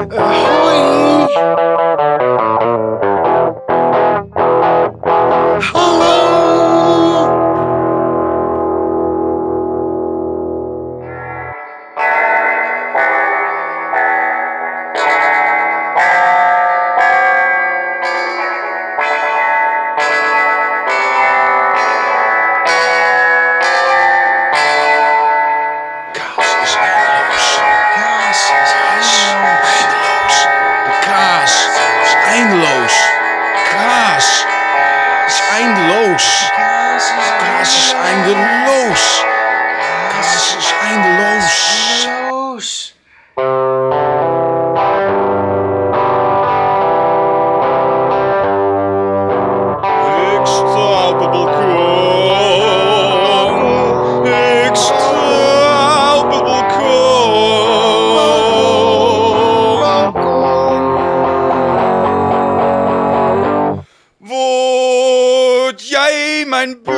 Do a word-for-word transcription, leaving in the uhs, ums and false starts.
Hoi. Hallo. Kaas is eindeloos. Kaas is eindeloos. De kaas is eindeloos. Kaas is eindeloos. Kaas is eindeloos. Kaas is eindeloos. Ik sta op het balkon. Ik sta op het balkon. Word jij mijn buurman?